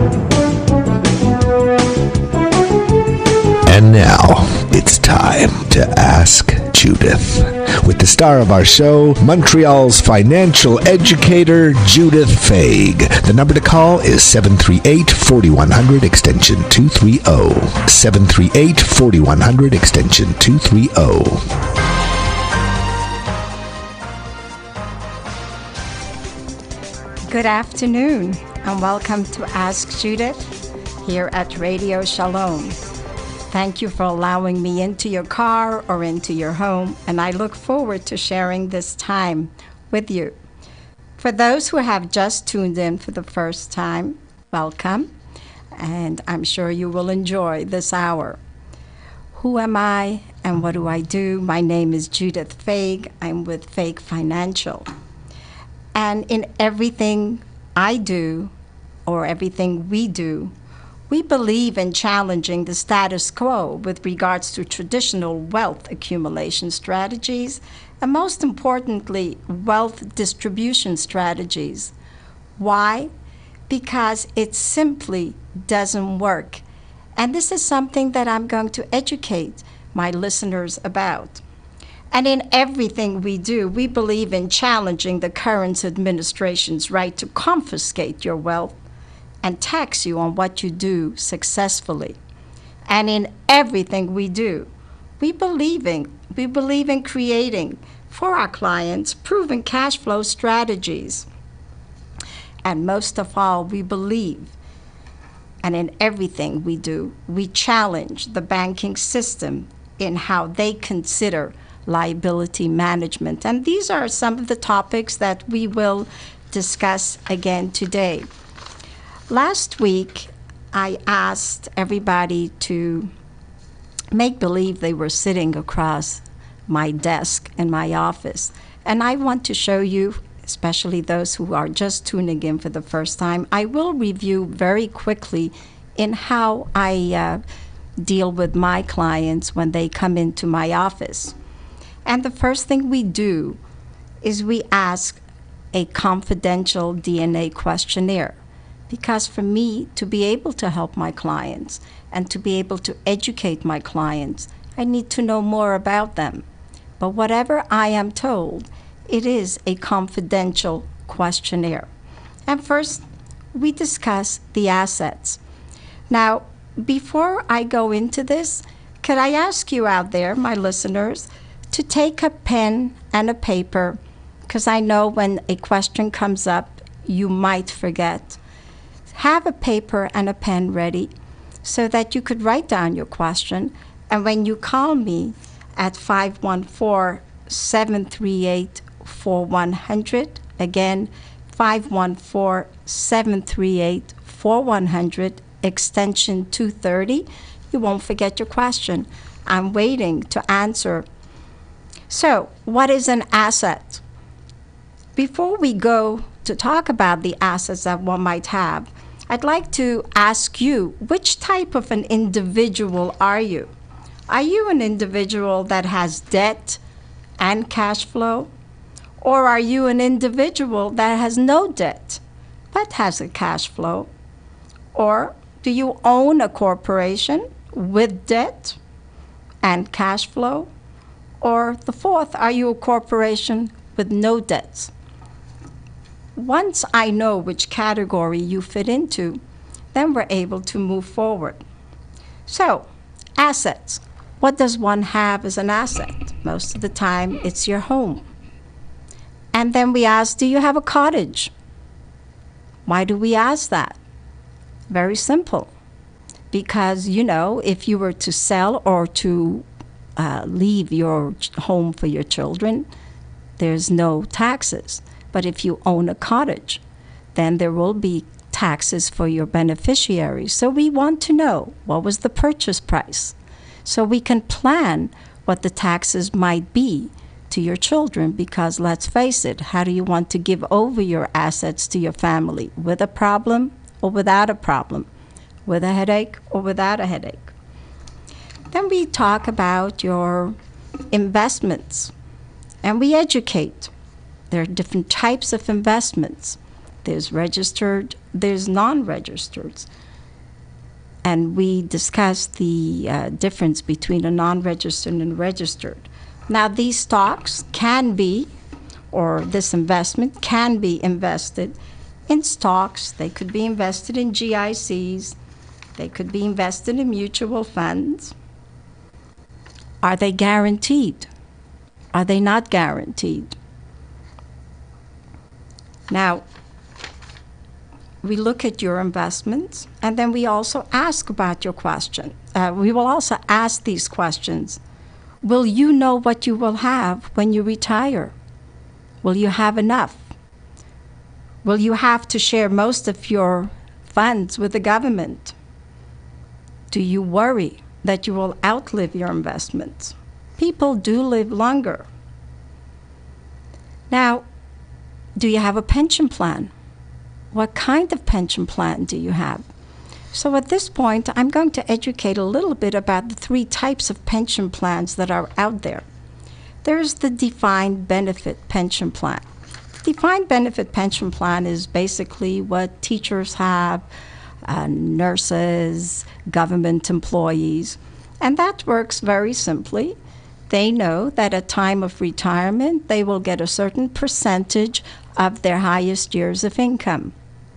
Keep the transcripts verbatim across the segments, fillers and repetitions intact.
And now, it's time to Ask Judith, with the star of our show, Montreal's financial educator, Judith Faig. The number to call is seven three eight, four one zero zero, extension two three zero. seven three eight, four one zero zero, extension two three zero. Good afternoon, and welcome to Ask Judith here at Radio Shalom. Thank you for allowing me into your car or into your home, and I look forward to sharing this time with you. For those who have just tuned in for the first time, welcome, and I'm sure you will enjoy this hour. Who am I and what do I do? My name is Judith Faig. I'm with Faig Financial. And in everything I do, or everything we do, we believe in challenging the status quo with regards to traditional wealth accumulation strategies, and most importantly, wealth distribution strategies. Why? Because it simply doesn't work. And this is something that I'm going to educate my listeners about. And in everything we do, we believe in challenging the current administration's right to confiscate your wealth and tax you on what you do successfully. And in everything we do, we believe in, we believe in creating for our clients proven cash flow strategies. And most of all, we believe, and in everything we do, we challenge the banking system in how they consider liability management. And these are some of the topics that we will discuss again today. Last week, I asked everybody to make believe they were sitting across my desk in my office. And I want to show you, especially those who are just tuning in for the first time, I will review very quickly in how I uh, deal with my clients when they come into my office. And the first thing we do is we ask a confidential D N A questionnaire. Because for me to be able to help my clients and to be able to educate my clients, I need to know more about them. But whatever I am told, it is a confidential questionnaire. And first, we discuss the assets. Now, before I go into this, could I ask you out there, my listeners, to take a pen and a paper, because I know when a question comes up, you might forget. Have a paper and a pen ready so that you could write down your question. And when you call me at five one four, seven three eight, four one zero zero, again, five one four, seven three eight, four one zero zero, extension two thirty, you won't forget your question. I'm waiting to answer. So, what is an asset? Before we go to talk about the assets that one might have, I'd like to ask you, which type of an individual are you? Are you an individual that has debt and cash flow? Or are you an individual that has no debt but has a cash flow? Or do you own a corporation with debt and cash flow? Or the fourth, are you a corporation with no debts? Once I know which category you fit into, then we're able to move forward. So, assets. What does one have as an asset? Most of the time, it's your home. And then we ask, do you have a cottage? Why do we ask that? Very simple. Because, you know, if you were to sell or to uh, leave your home for your children, there's no taxes. But if you own a cottage, then there will be taxes for your beneficiaries. So we want to know, what was the purchase price? So we can plan what the taxes might be to your children, because let's face it, how do you want to give over your assets to your family? With a problem or without a problem? With a headache or without a headache? Then we talk about your investments, and we educate. There are different types of investments. There's registered there's non-registered. And we discussed the uh, difference between a non-registered and registered. Now, these stocks can be, or this investment can be invested in stocks. They could be invested in G I Cs. They could be invested in mutual funds. Are they guaranteed? Are they not guaranteed? Now, we look at your investments, and then we also ask about your question. Uh, we will also ask these questions. Will you know what you will have when you retire? Will you have enough? Will you have to share most of your funds with the government? Do you worry that you will outlive your investments? People do live longer. Now, do you have a pension plan? What kind of pension plan do you have? So at this point, I'm going to educate a little bit about the three types of pension plans that are out there. There's the defined benefit pension plan. The defined benefit pension plan is basically what teachers have, uh, nurses, government employees, and that works very simply. They know that at time of retirement, they will get a certain percentage of their highest years of income.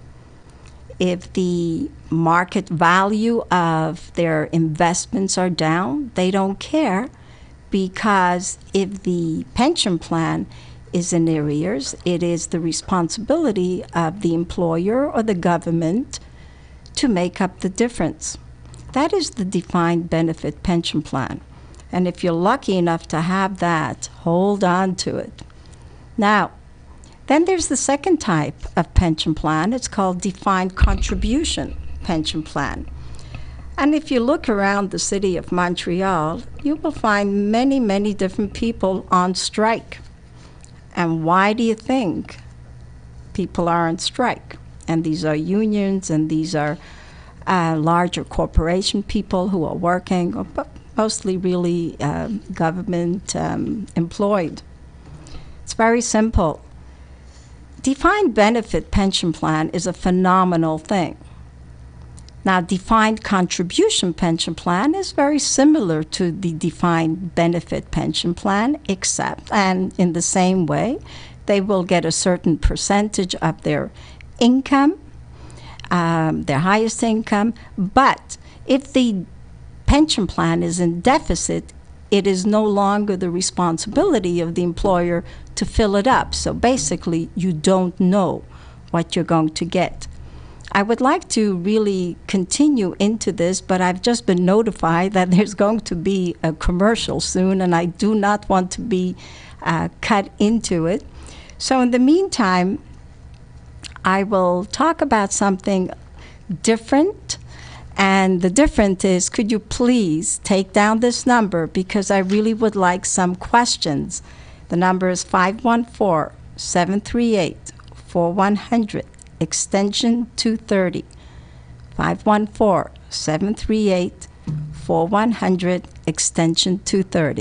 If the market value of their investments are down, they don't care, because if the pension plan is in arrears, it is the responsibility of the employer or the government to make up the difference. That is the defined benefit pension plan. And if you're lucky enough to have that, hold on to it. Now, then there's the second type of pension plan. It's called defined contribution pension plan. And if you look around the city of Montreal, you will find many, many different people on strike. And why do you think people are on strike? And these are unions, and these are uh, larger corporation people who are working, or mostly really uh, government um, employed. It's very simple. Defined benefit pension plan is a phenomenal thing. Now, defined contribution pension plan is very similar to the defined benefit pension plan, except, and in the same way, they will get a certain percentage of their income, um, their highest income, but if the pension plan is in deficit, it is no longer the responsibility of the employer to fill it up. So basically, you don't know what you're going to get. I would like to really continue into this, but I've just been notified that there's going to be a commercial soon, and I do not want to be uh, cut into it. So in the meantime, I will talk about something different. And the difference is, could you please take down this number, because I really would like some questions. The number is five one four, seven three eight, four one zero zero, extension two thirty. five one four, seven three eight, four one zero zero, extension two thirty.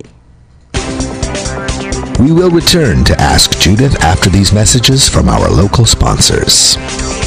We will return to Ask Judith after these messages from our local sponsors.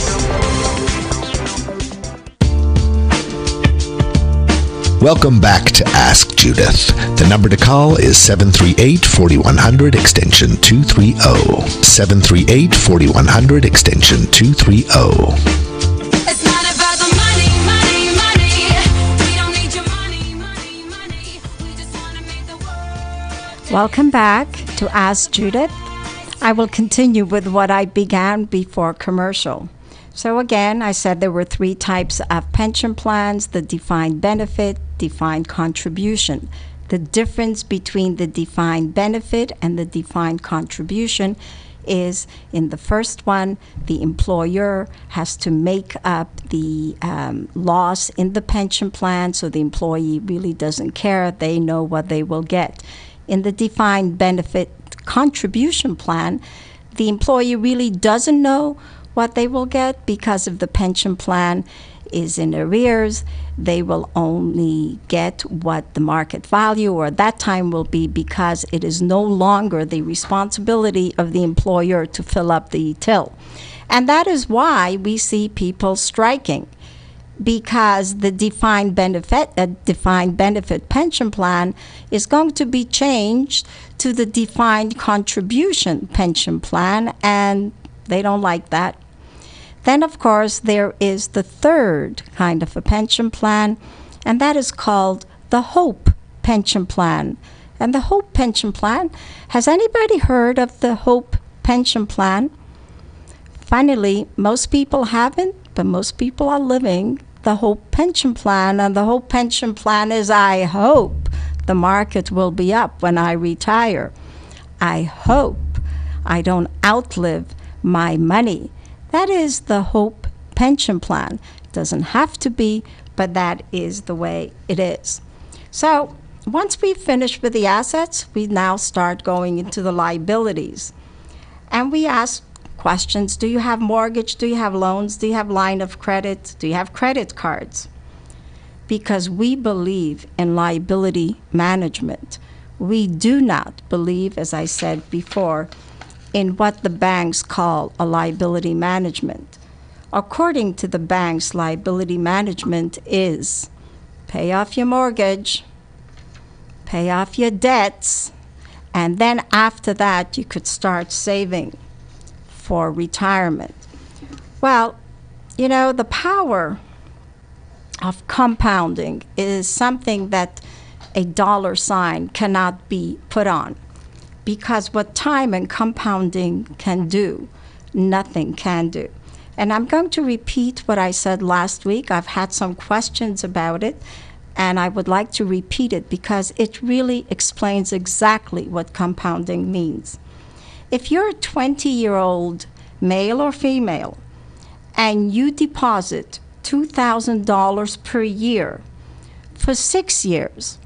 Welcome back to Ask Judith. The number to call is seven three eight, four one zero zero, extension two thirty. seven three eight, four one zero zero, extension two thirty. It's not about the money, money, money. We don't need your money, money, money. We just want to make the world. Welcome back to Ask Judith. I will continue with what I began before commercial. So again, I said there were three types of pension plans: the defined benefit, defined contribution. The difference between the defined benefit and the defined contribution is, in the first one, the employer has to make up the um, loss in the pension plan, so the employee really doesn't care. They know what they will get. In the defined benefit contribution plan, the employee really doesn't know what they will get, because if the pension plan is in arrears, they will only get what the market value or that time will be, because it is no longer the responsibility of the employer to fill up the till. And that is why we see people striking, because the defined benefit uh, defined benefit pension plan is going to be changed to the defined contribution pension plan, and they don't like that. Then, of course, there is the third kind of a pension plan, and that is called the Hope Pension Plan. And the Hope Pension Plan, has anybody heard of the Hope Pension Plan? Funnily, most people haven't, but most people are living the Hope Pension Plan. And the Hope Pension Plan is, I hope the market will be up when I retire. I hope I don't outlive my money. That is the Hope Pension Plan. It doesn't have to be, but that is the way it is. So once we finish with the assets, we now start going into the liabilities. And we ask questions. Do you have mortgage? Do you have loans? Do you have line of credit? Do you have credit cards? Because we believe in liability management. We do not believe, as I said before, in what the banks call a liability management. According to the banks, liability management is pay off your mortgage, pay off your debts, and then after that you could start saving for retirement. Well, you know, the power of compounding is something that a dollar sign cannot be put on, because what time and compounding can do, nothing can do. And I'm going to repeat what I said last week. I've had some questions about it, and I would like to repeat it because it really explains exactly what compounding means. If you're a twenty-year-old male or female and you deposit two thousand dollars per year for six years,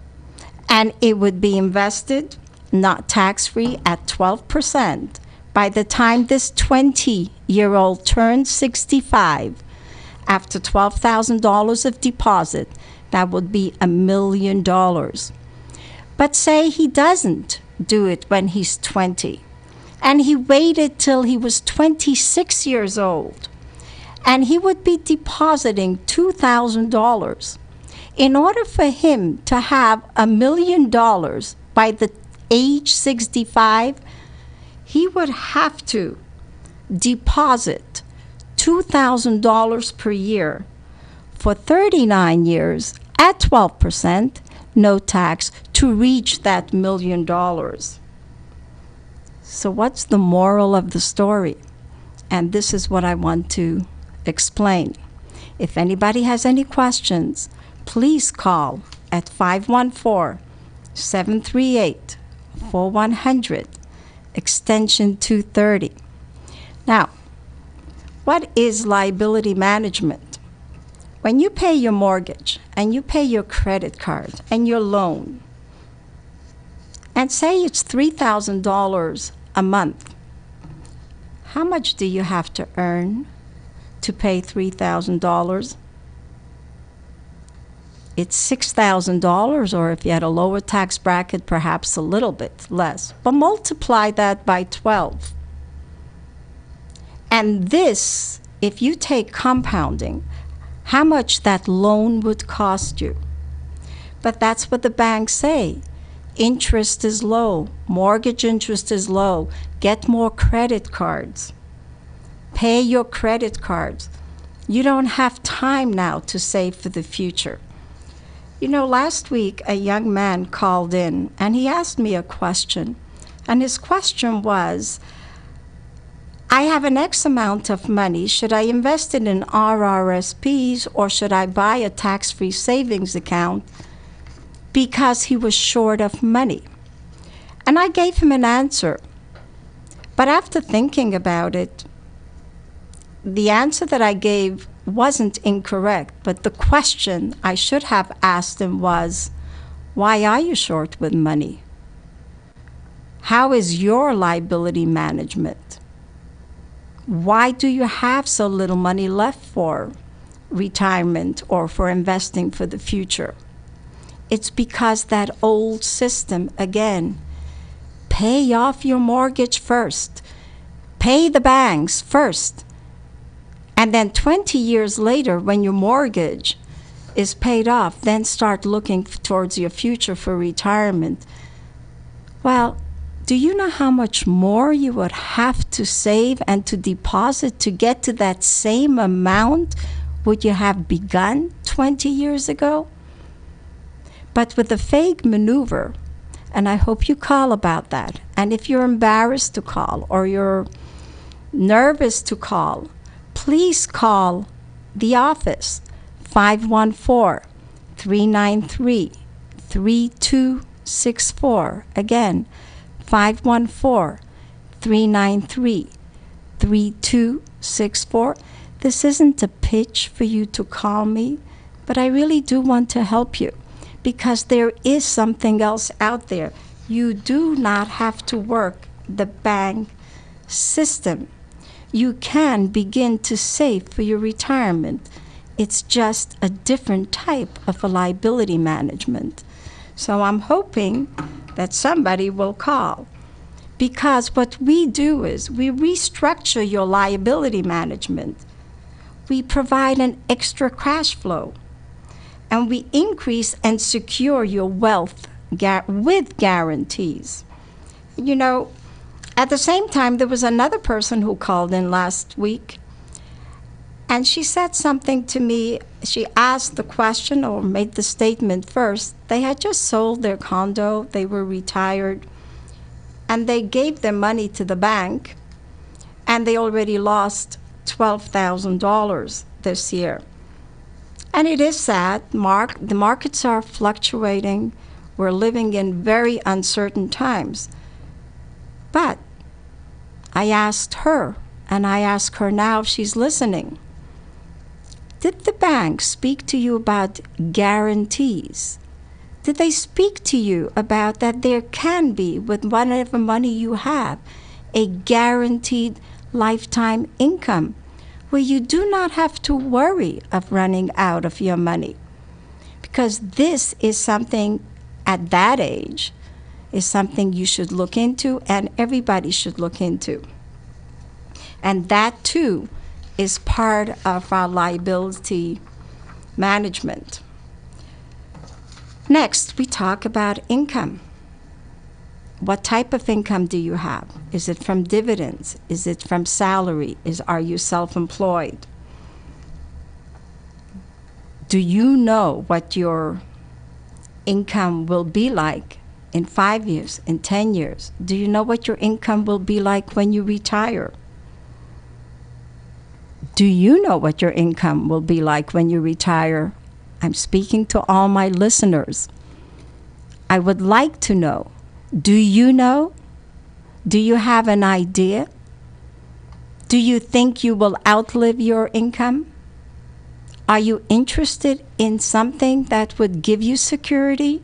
and it would be invested, not tax-free, at twelve percent, by the time this twenty-year-old turns sixty-five, after twelve thousand dollars of deposit, that would be a million dollars. But say he doesn't do it when he's twenty, and he waited till he was twenty-six years old, and he would be depositing two thousand dollars. In order for him to have a million dollars by the age sixty-five, he would have to deposit two thousand dollars per year for thirty-nine years at twelve percent, no tax, to reach that million dollars. So what's the moral of the story? And this is what I want to explain. If anybody has any questions, please call at five one four, seven three eight, four one zero zero, extension two thirty. Now, what is liability management? When you pay your mortgage and you pay your credit card and your loan, and say it's three thousand dollars a month, how much do you have to earn to pay three thousand dollars? It's six thousand dollars, or if you had a lower tax bracket, perhaps a little bit less. But multiply that by twelve. And this, if you take compounding, how much that loan would cost you. But that's what the banks say. Interest is low. Mortgage interest is low. Get more credit cards. Pay your credit cards. You don't have time now to save for the future. You know, last week a young man called in and he asked me a question. And his question was, I have an X amount of money. Should I invest it in R R S Ps or should I buy a tax-free savings account? Because he was short of money. And I gave him an answer. But after thinking about it, the answer that I gave wasn't incorrect, but the question I should have asked him was, why are you short with money? How is your liability management? Why do you have so little money left for retirement or for investing for the future. It's because that old system, again, pay off your mortgage first, pay the banks first, and then twenty years later, when your mortgage is paid off, then start looking f- towards your future for retirement. Well, do you know how much more you would have to save and to deposit to get to that same amount would you have begun twenty years ago? But with the Fag maneuver, and I hope you call about that, and if you're embarrassed to call or you're nervous to call, please call the office, five one four, three nine three, three two six four. Again, five one four, three nine three, three two six four. This isn't a pitch for you to call me, but I really do want to help you because there is something else out there. You do not have to work the bank system. You can begin to save for your retirement. It's just a different type of a liability management. So I'm hoping that somebody will call, because what we do is we restructure your liability management. We provide an extra cash flow, and we increase and secure your wealth ga- with guarantees. You know, at the same time, there was another person who called in last week, and she said something to me. She asked the question or made the statement first. They had just sold their condo, they were retired, and they gave their money to the bank, and they already lost twelve thousand dollars this year. And it is sad. Mark, the markets are fluctuating. We're living in very uncertain times. But I asked her, and I ask her now if she's listening, did the bank speak to you about guarantees? Did they speak to you about that there can be, with whatever money you have, a guaranteed lifetime income where you do not have to worry of running out of your money? Because this is something at that age is something you should look into, and everybody should look into. And that too is part of our liability management. Next, we talk about income. What type of income do you have? Is it from dividends? Is it from salary? Is, are you self-employed? Do you know what your income will be like in five years, in ten years? Do you know what your income will be like when you retire? Do you know what your income will be like when you retire? I'm speaking to all my listeners. I would like to know. Do you know? Do you have an idea? Do you think you will outlive your income? Are you interested in something that would give you security?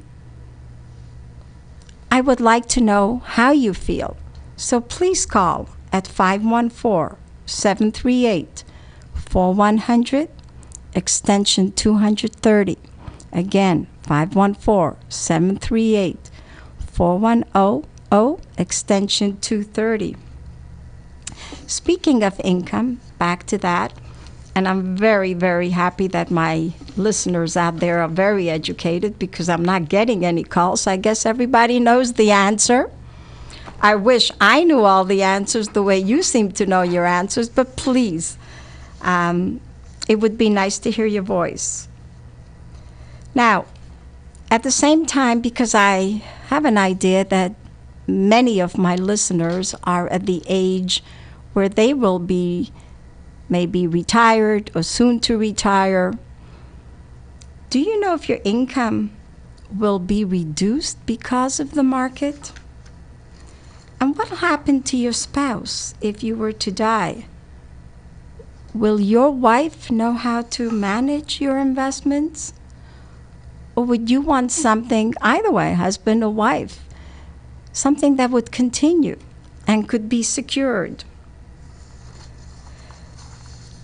I would like to know how you feel. So please call at five one four, seven three eight, four one zero zero, extension two thirty. Again, five one four, seven three eight, four one zero zero, extension two thirty. Speaking of income, back to that, and I'm very, very happy that my listeners out there are very educated because I'm not getting any calls. I guess everybody knows the answer. I wish I knew all the answers the way you seem to know your answers, but please, um, it would be nice to hear your voice. Now, at the same time, because I have an idea that many of my listeners are at the age where they will be maybe retired or soon to retire, do you know if your income will be reduced because of the market? And what will happen to your spouse if you were to die? Will your wife know how to manage your investments? Or would you want something, either way, husband or wife, something that would continue and could be secured?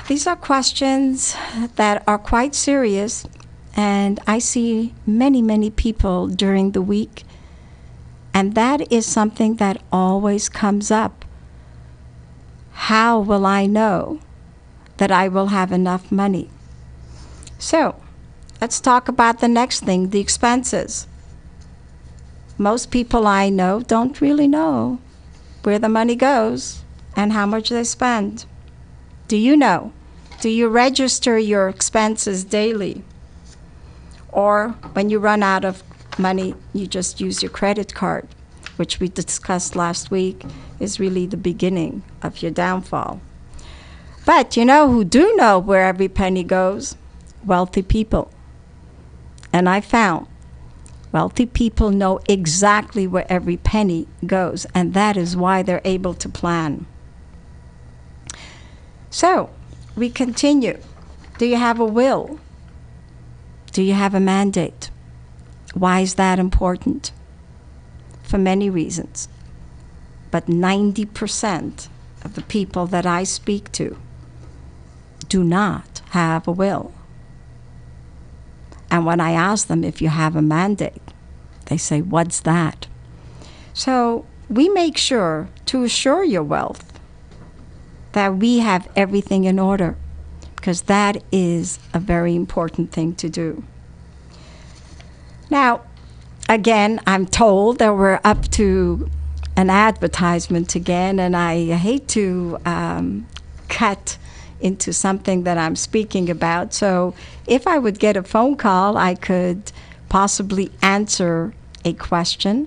These are questions that are quite serious, and I see many, many people during the week, and that is something that always comes up. How will I know that I will have enough money? So, let's talk about the next thing, the expenses. Most people I know don't really know where the money goes and how much they spend. Do you know? Do you register your expenses daily? Or when you run out of money, you just use your credit card, which we discussed last week is really the beginning of your downfall. But you know who do know where every penny goes? Wealthy people. And I found wealthy people know exactly where every penny goes, and that is why they're able to plan. So, we continue. Do you have a will? Do you have a mandate? Why is that important? For many reasons. But ninety percent of the people that I speak to do not have a will. And when I ask them if you have a mandate, they say, what's that? So we make sure to assure your wealth that we have everything in order, because that is a very important thing to do. Now, again, I'm told that we're up to an advertisement again, and I hate to um, cut into something that I'm speaking about. So if I would get a phone call, I could possibly answer a question.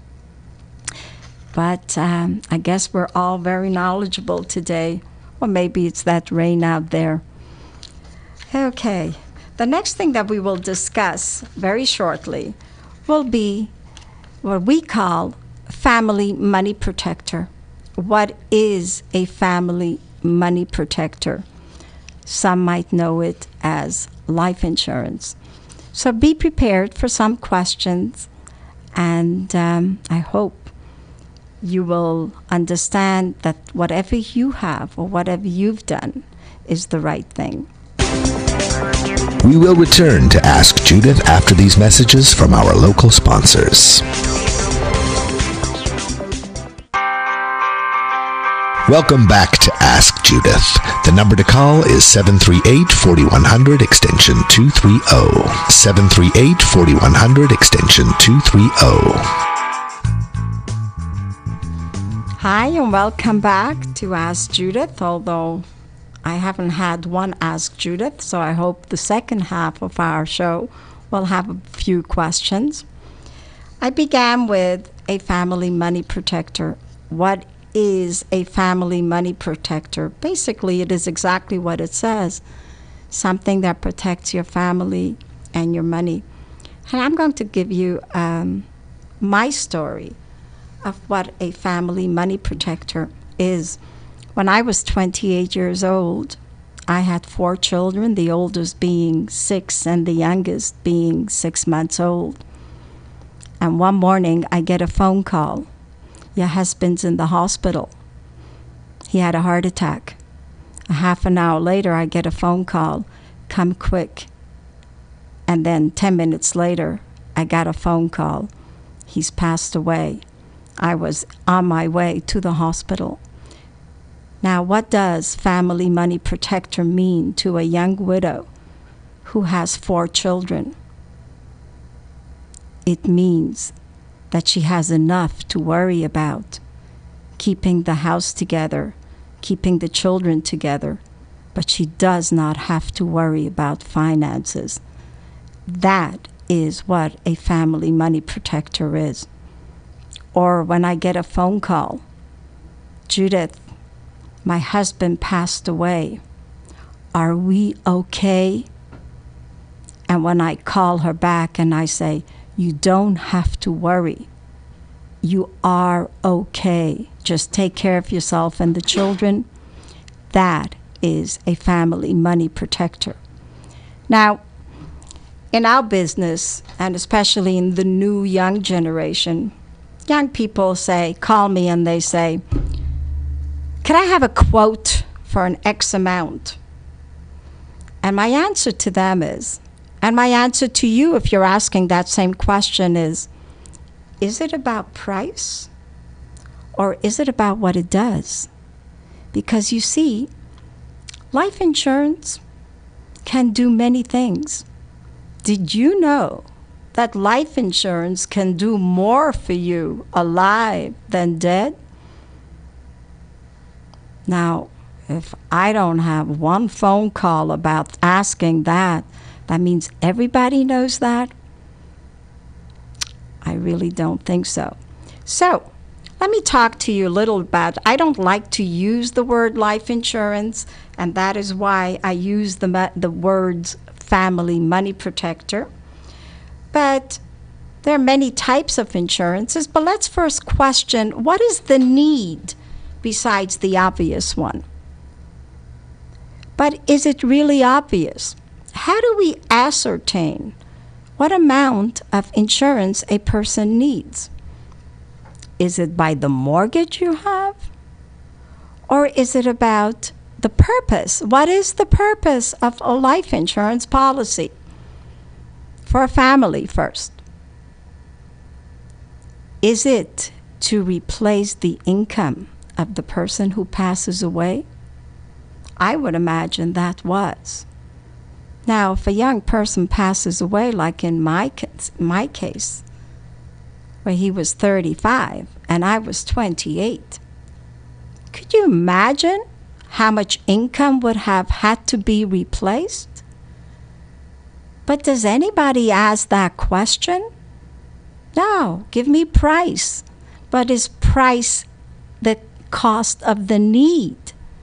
But um, I guess we're all very knowledgeable today, or maybe it's that rain out there. Okay, the next thing that we will discuss very shortly will be what we call family money protector. What is a family money protector? Some might know it as life insurance. So be prepared for some questions, and um, I hope you will understand that whatever you have or whatever you've done is the right thing. We will return to Ask Judith after these messages from our local sponsors. Welcome back to Ask Judith. The number to call is seven three eight, four one zero zero, extension two three zero. seven three eight, four one zero zero, extension two three zero. Hi, and welcome back to Ask Judith, although I haven't had one Ask Judith, so I hope the second half of our show will have a few questions. I began with a family money protector. What is a family money protector? Basically, it is exactly what it says, something that protects your family and your money. And I'm going to give you um, my story of what a family money protector is. When I was twenty-eight years old, I had four children, the oldest being six and the youngest being six months old. And one morning, I get a phone call. Your husband's in the hospital. He had a heart attack. A half an hour later, I get a phone call. Come quick. And then ten minutes later, I got a phone call. He's passed away. I was on my way to the hospital. Now, what does family money protector mean to a young widow who has four children? It means that she has enough to worry about, keeping the house together, keeping the children together, but she does not have to worry about finances. That is what a family money protector is. Or when I get a phone call, Judith, my husband passed away. Are we okay? And when I call her back and I say, you don't have to worry. You are okay. Just take care of yourself and the children. That is a family money protector. Now, in our business, and especially in the new young generation, young people say, call me and they say, can I have a quote for an X amount? And my answer to them is, and my answer to you if you're asking that same question is, is it about price or is it about what it does? Because you see, life insurance can do many things. Did you know that life insurance can do more for you alive than dead? Now, if I don't have one phone call about asking that, that means everybody knows that? I really don't think so. So, let me talk to you a little about, I don't like to use the word life insurance, and that is why I use the, the words family money protector. But there are many types of insurances, but let's first question, what is the need besides the obvious one? But is it really obvious? How do we ascertain what amount of insurance a person needs? Is it by the mortgage you have? Or is it about the purpose? What is the purpose of a life insurance policy? For a family first. Is it to replace the income of the person who passes away? I would imagine that was. Now, if a young person passes away, like in my case, my case, where he was thirty-five and I was twenty-eight, could you imagine how much income would have had to be replaced? But does anybody ask that question? No, give me price. But is price the cost of the need?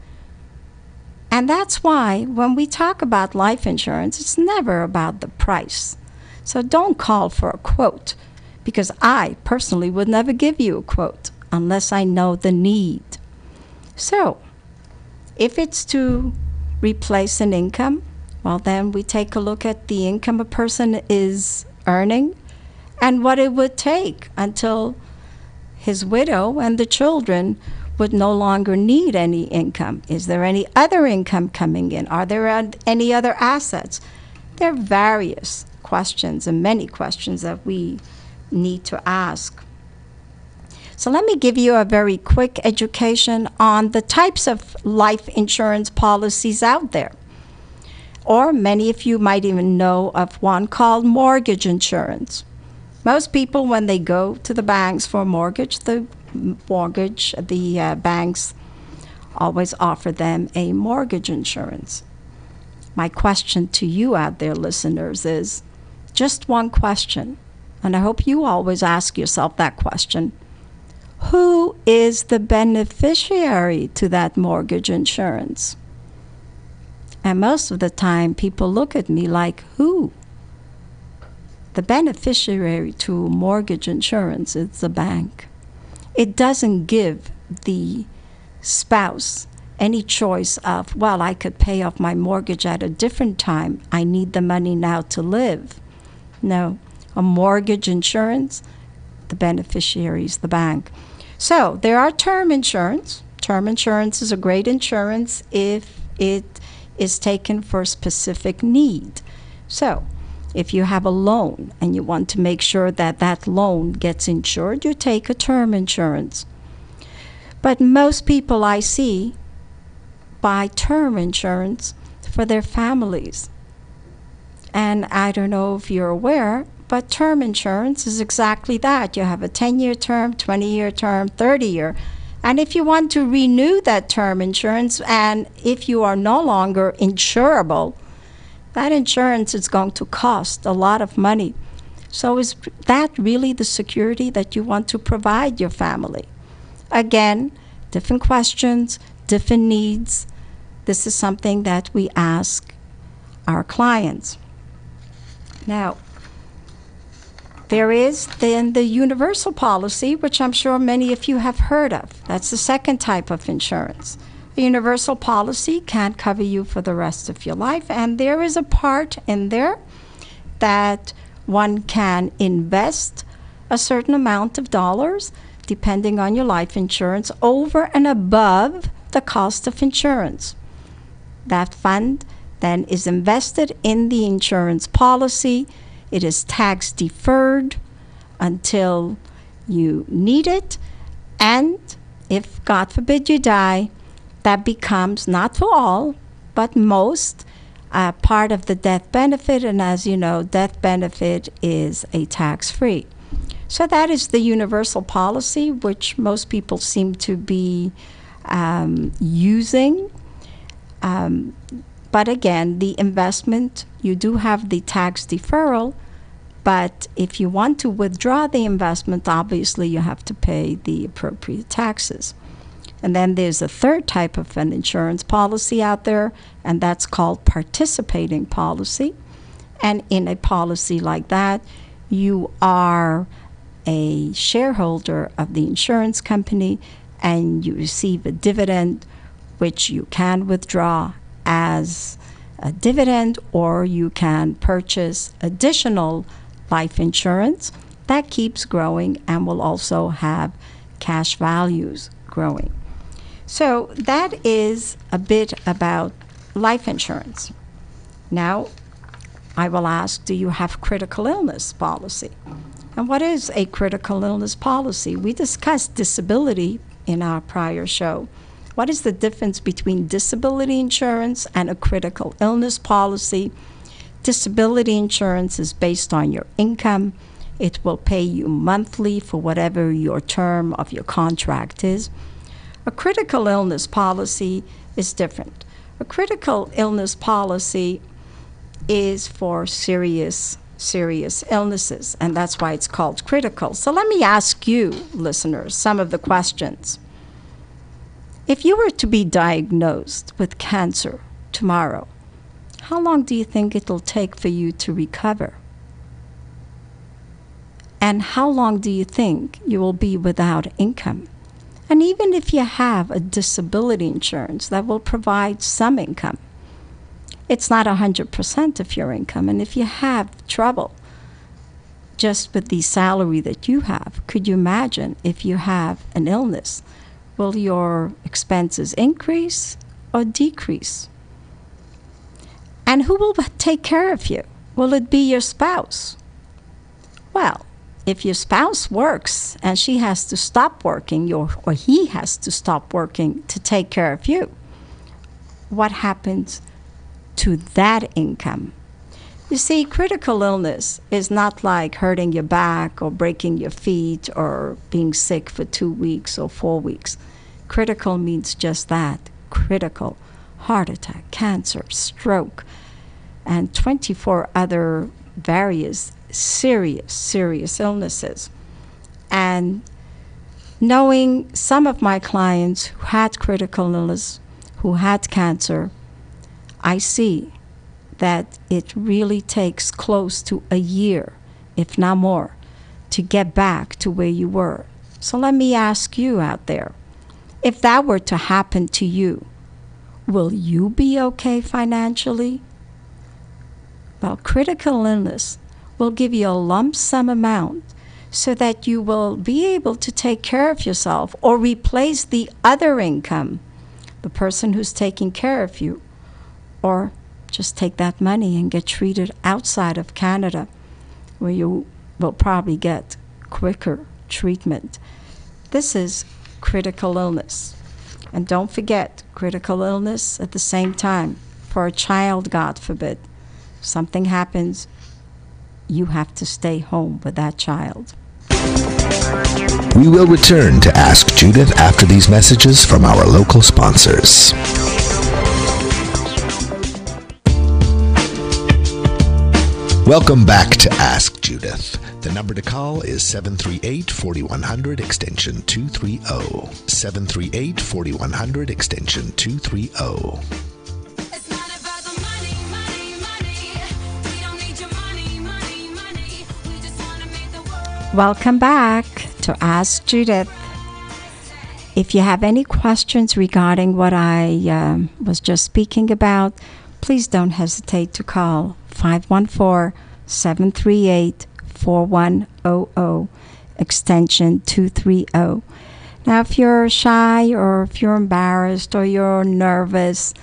And that's why when we talk about life insurance, it's never about the price. So don't call for a quote, because I personally would never give you a quote unless I know the need. So if it's to replace an income, well, then we take a look at the income a person is earning and what it would take until his widow and the children would no longer need any income. Is there any other income coming in? Are there any other assets? There are various questions and many questions that we need to ask. So let me give you a very quick education on the types of life insurance policies out there. Or many of you might even know of one called mortgage insurance. Most people, when they go to the banks for a mortgage, the mortgage, the uh, banks always offer them a mortgage insurance. My question to you out there, listeners, is just one question, and I hope you always ask yourself that question. Who is the beneficiary to that mortgage insurance? And most of the time, people look at me like, who? The beneficiary to mortgage insurance is the bank. It doesn't give the spouse any choice of, well, I could pay off my mortgage at a different time. I need the money now to live. No, a mortgage insurance, the beneficiary is the bank. So there are term insurance. Term insurance is a great insurance if it is taken for a specific need. So if you have a loan and you want to make sure that that loan gets insured, you take a term insurance. But most people I see buy term insurance for their families. And I don't know if you're aware, but term insurance is exactly that. You have a ten-year term, twenty-year term, thirty-year. And if you want to renew that term insurance, and if you are no longer insurable, that insurance is going to cost a lot of money. So is that really the security that you want to provide your family? Again, different questions, different needs. This is something that we ask our clients. Now, there is then the universal policy, which I'm sure many of you have heard of. That's the second type of insurance. A universal policy can cover you for the rest of your life, and there is a part in there that one can invest a certain amount of dollars, depending on your life insurance, over and above the cost of insurance. That fund then is invested in the insurance policy. It is tax deferred until you need it. And if, God forbid, you die, that becomes, not for all, but most, uh, part of the death benefit. And as you know, death benefit is a tax-free. So that is the universal policy, which most people seem to be um, using. Um, but again, the investment, you do have the tax deferral, but if you want to withdraw the investment, obviously you have to pay the appropriate taxes. And then there's a third type of an insurance policy out there, and that's called participating policy. And in a policy like that, you are a shareholder of the insurance company and you receive a dividend, which you can withdraw as a dividend, or you can purchase additional life insurance that keeps growing and will also have cash values growing. So that is a bit about life insurance. Now, I will ask, do you have critical illness policy? And what is a critical illness policy? We discussed disability in our prior show. What is the difference between disability insurance and a critical illness policy? Disability insurance is based on your income. It will pay you monthly for whatever your term of your contract is. A critical illness policy is different. A critical illness policy is for serious, serious illnesses, and that's why it's called critical. So let me ask you, listeners, some of the questions. If you were to be diagnosed with cancer tomorrow, how long do you think it'll take for you to recover? And how long do you think you will be without income? And even if you have a disability insurance that will provide some income, it's not one hundred percent of your income. And if you have trouble just with the salary that you have, could you imagine if you have an illness? Will your expenses increase or decrease? And who will take care of you? Will it be your spouse? Well, if your spouse works and she has to stop working, or, or he has to stop working to take care of you, what happens to that income? You see, critical illness is not like hurting your back or breaking your feet or being sick for two weeks or four weeks. Critical means just that, critical. Heart attack, cancer, stroke, and twenty-four other various serious, serious illnesses. And knowing some of my clients who had critical illness, who had cancer, I see that it really takes close to a year, if not more, to get back to where you were. So let me ask you out there, if that were to happen to you, will you be okay financially? Well, critical illness will give you a lump sum amount so that you will be able to take care of yourself or replace the other income, the person who's taking care of you, or just take that money and get treated outside of Canada, where you will probably get quicker treatment. This is critical illness. And don't forget, critical illness at the same time. For a child, God forbid, something happens, you have to stay home with that child. We will return to Ask Judith after these messages from our local sponsors. Welcome back to Ask Judith. The number to call is seven three eight, four one zero zero, extension two three zero. seven three eight, four one zero zero, extension two three zero. It's not about the money, money, money. We don't need your money, money, money. We just want to make the world. Welcome back to Ask Judith. If you have any questions regarding what I um, was just speaking about, please don't hesitate to call five one four, seven three eight, four one zero zero, extension two three zero. Now, if you're shy or if you're embarrassed or you're nervous,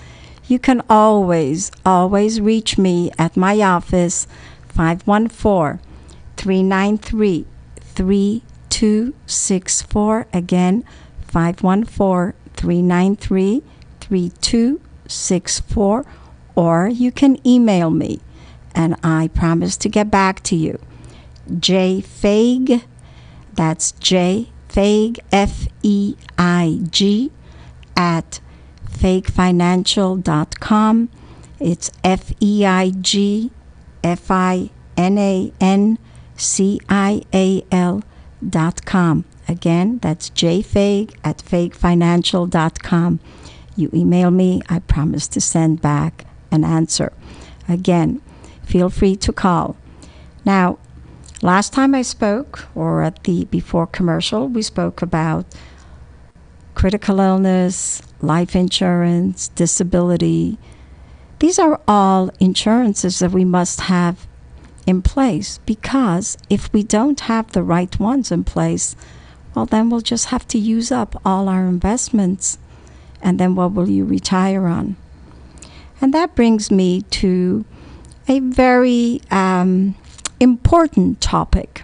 You can always, always reach me at my office, five one four, three nine three, three two six four. Again, five one four, three nine three, three two six four. Or you can email me, and I promise to get back to you. J Feig, that's J Feig, F E I G, at feig financial dot com. It's F E I G, F I N A N C I A L dot com. Again, that's jfeig at feig financial dot com. You email me, I promise to send back an answer. Again, feel free to call. Now, last time I spoke, or at the before commercial, we spoke about critical illness, life insurance, disability. These are all insurances that we must have in place, because if we don't have the right ones in place, well, then we'll just have to use up all our investments, and then what will you retire on? And that brings me to a very um, important topic.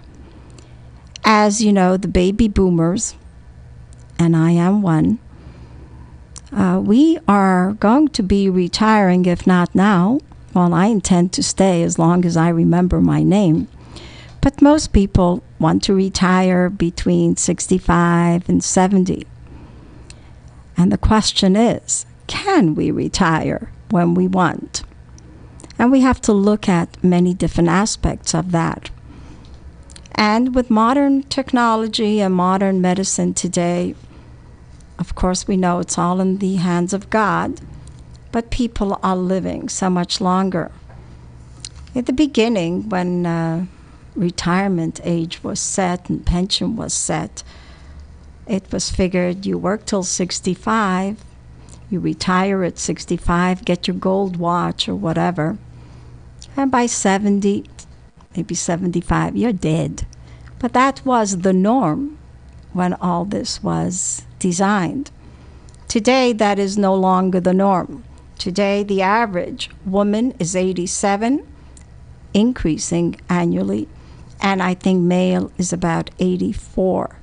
As you know, the baby boomers, and I am one, uh, we are going to be retiring, if not now. Well, I intend to stay as long as I remember my name. But most people want to retire between sixty-five and seventy. And the question is, can we retire when we want? And we have to look at many different aspects of that. And with modern technology and modern medicine today, of course, we know it's all in the hands of God, but people are living so much longer. At the beginning, when uh, retirement age was set and pension was set, it was figured you work till sixty-five, you retire at sixty-five, get your gold watch or whatever, and by seventy, maybe seventy-five, you're dead. But that was the norm when all this was designed. Today, that is no longer the norm. Today, the average woman is eighty-seven, increasing annually, and I think male is about eighty-four.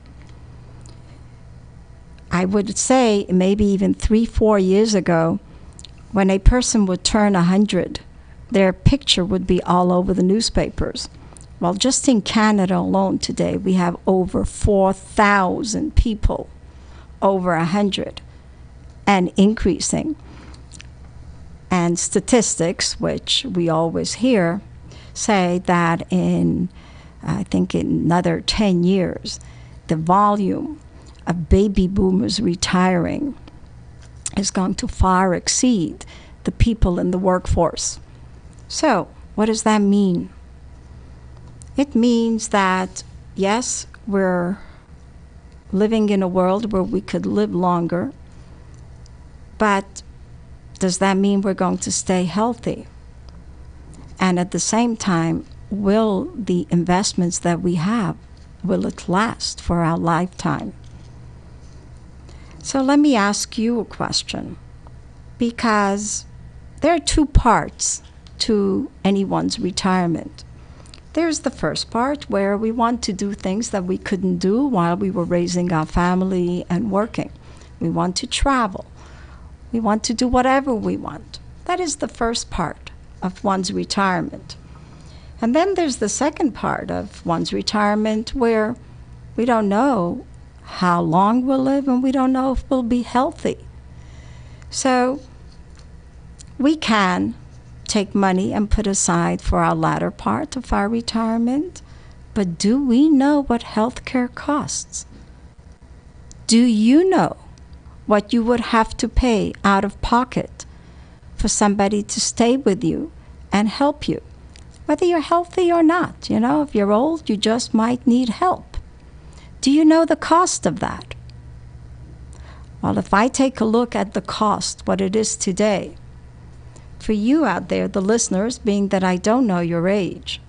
I would say maybe even three, four years ago, when a person would turn one hundred, their picture would be all over the newspapers. Well, just in Canada alone today, we have over four thousand people over one hundred and increasing. And statistics, which we always hear, say that in, I think, in another ten years, the volume of baby boomers retiring is going to far exceed the people in the workforce. So, what does that mean? It means that, yes, we're living in a world where we could live longer, but does that mean we're going to stay healthy? And at the same time, will the investments that we have, will it last for our lifetime? So let me ask you a question, because there are two parts to anyone's retirement. There's the first part where we want to do things that we couldn't do while we were raising our family and working. We want to travel. We want to do whatever we want. That is the first part of one's retirement. And then there's the second part of one's retirement where we don't know how long we'll live and we don't know if we'll be healthy. So we can take money and put aside for our latter part of our retirement, but do we know what health care costs? Do you know what you would have to pay out of pocket for somebody to stay with you and help you? Whether you're healthy or not, you know, if you're old, you just might need help. Do you know the cost of that? Well, if I take a look at the cost, what it is today, for you out there, the listeners, being that I don't know your age,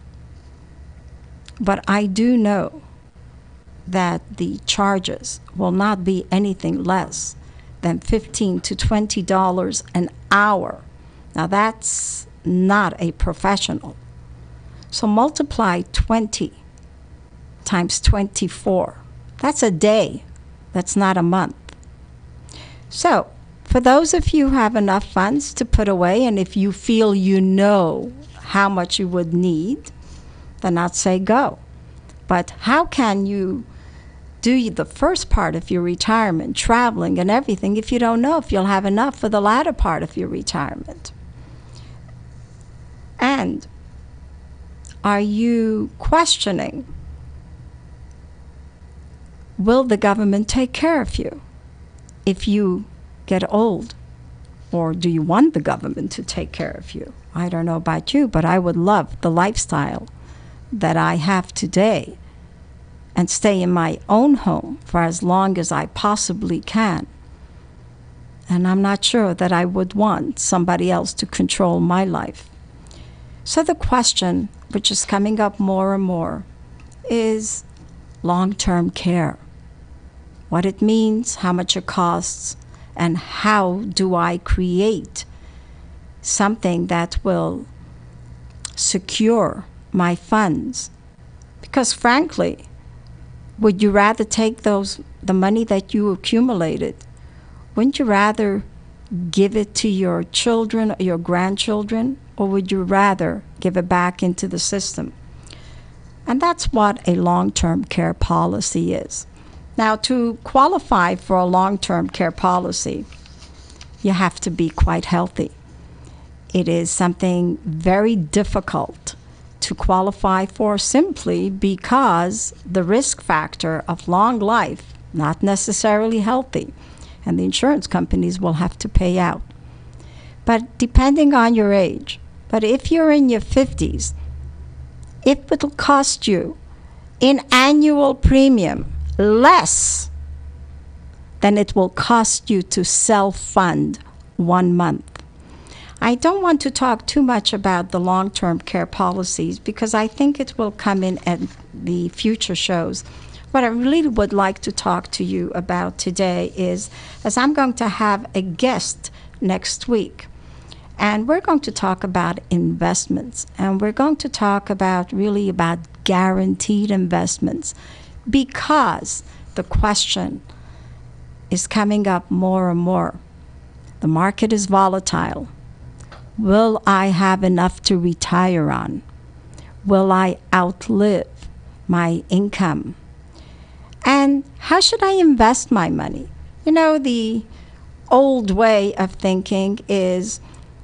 but I do know that the charges will not be anything less than fifteen to twenty dollars an hour. Now that's not a professional. So multiply twenty times twenty-four. That's a day. That's not a month. So for those of you who have enough funds to put away, and if you feel you know how much you would need, then I'd say go. But how can you do the first part of your retirement, traveling and everything, if you don't know if you'll have enough for the latter part of your retirement? And are you questioning, will the government take care of you if you get old? Or do you want the government to take care of you? I don't know about you, but I would love the lifestyle that I have today and stay in my own home for as long as I possibly can. And I'm not sure that I would want somebody else to control my life. So the question, which is coming up more and more, is long-term care. What it means, how much it costs, and how do I create something that will secure my funds? Because frankly, would you rather take those the money that you accumulated? Wouldn't you rather give it to your children or your grandchildren, or would you rather give it back into the system? And that's what a long-term care policy is. Now, to qualify for a long-term care policy, you have to be quite healthy. It is something very difficult to qualify for simply because the risk factor of long life, not necessarily healthy, and the insurance companies will have to pay out. But depending on your age, but if you're in your fifties, it will cost you in annual premium less than it will cost you to self-fund one month. I don't want to talk too much about the long-term care policies because I think it will come in at the future shows. What I really would like to talk to you about today is, as I'm going to have a guest next week, and we're going to talk about investments, and we're going to talk about really about guaranteed investments, because the question is coming up more and more. The market is volatile. Will I have enough to retire on? Will I outlive my income? And how should I invest my money? You know, the old way of thinking is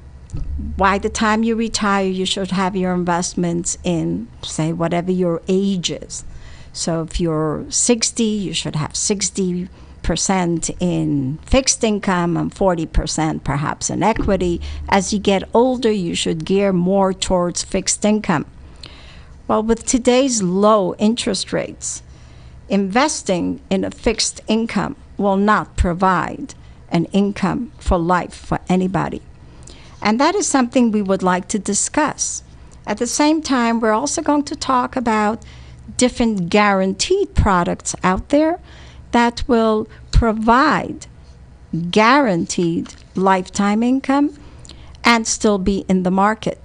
by the time you retire, you should have your investments in, say, whatever your age is. So if you're sixty, you should have sixty percent in fixed income and forty percent perhaps in equity. As you get older, you should gear more towards fixed income. Well, with today's low interest rates, investing in a fixed income will not provide an income for life for anybody. And that is something we would like to discuss. At the same time, we're also going to talk about different guaranteed products out there that will provide guaranteed lifetime income and still be in the market.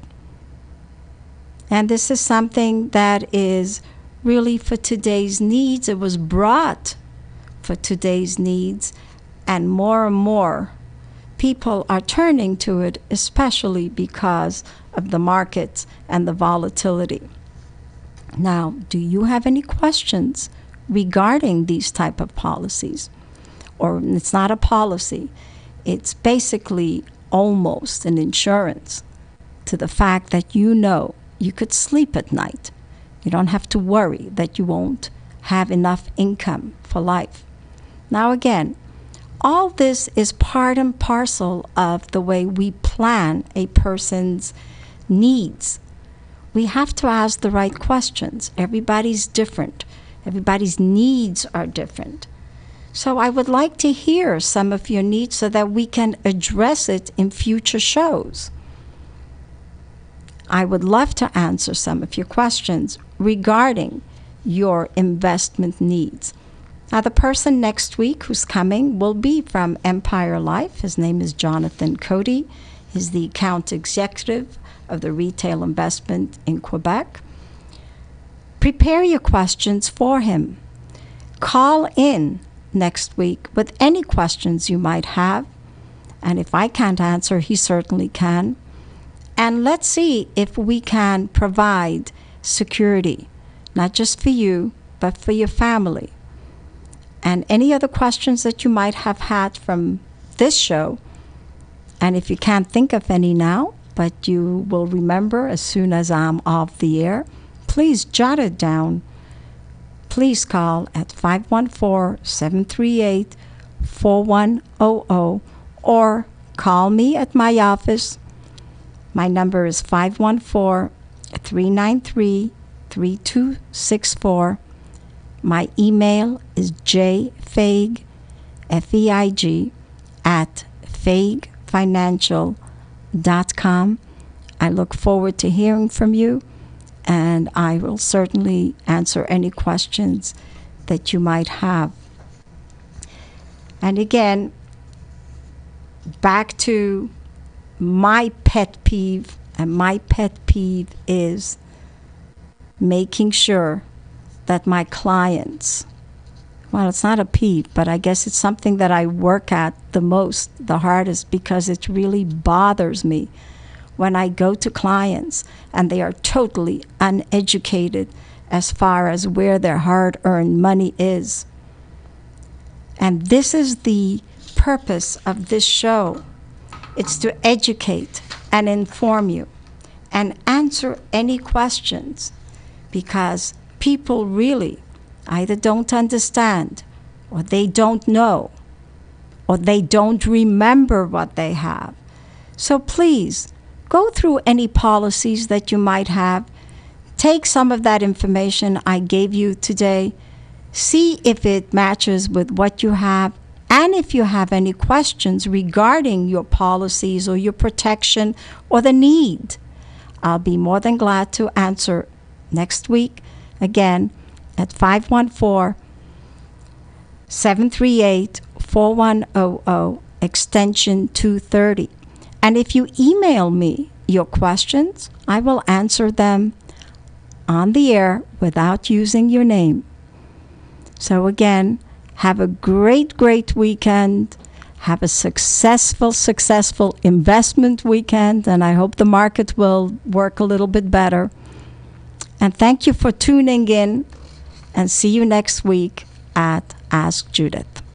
And this is something that is really for today's needs. It was brought for today's needs, and more and more people are turning to it, especially because of the markets and the volatility. Now, do you have any questions regarding these type of policies? Or it's not a policy, it's basically almost an insurance to the fact that you know you could sleep at night. You don't have to worry that you won't have enough income for life. Now again, all this is part and parcel of the way we plan a person's needs. We have to ask the right questions. Everybody's different. Everybody's needs are different. So I would like to hear some of your needs so that we can address it in future shows. I would love to answer some of your questions regarding your investment needs. Now, the person next week who's coming will be from Empire Life. His name is Jonathan Cody. He's the account executive of the retail investment in Quebec. Prepare your questions for him. Call in next week with any questions you might have. And if I can't answer, he certainly can. And let's see if we can provide security, not just for you, but for your family. And any other questions that you might have had from this show, and if you can't think of any now, but you will remember as soon as I'm off the air, please jot it down. Please call at five one four, seven three eight, four one zero zero or call me at my office. My number is five one four, three nine three, three two six four. My email is jfeig, F E I G, at feig financial dot com. I look forward to hearing from you, and I will certainly answer any questions that you might have. And again, back to my pet peeve, and my pet peeve is making sure that my clients, well, it's not a peeve, but I guess it's something that I work at the most, the hardest, because it really bothers me when I go to clients and they are totally uneducated as far as where their hard-earned money is. And this is the purpose of this show. It's to educate and inform you and answer any questions, because people really either don't understand, or they don't know, or they don't remember what they have. So please, go through any policies that you might have. Take some of that information I gave you today. See if it matches with what you have. And if you have any questions regarding your policies or your protection or the need, I'll be more than glad to answer next week. Again, at five one four, seven three eight, four one zero zero, extension two thirty. And if you email me your questions, I will answer them on the air without using your name. So again, have a great, great weekend. Have a successful, successful investment weekend, and I hope the market will work a little bit better. And thank you for tuning in, and see you next week at Ask Judith.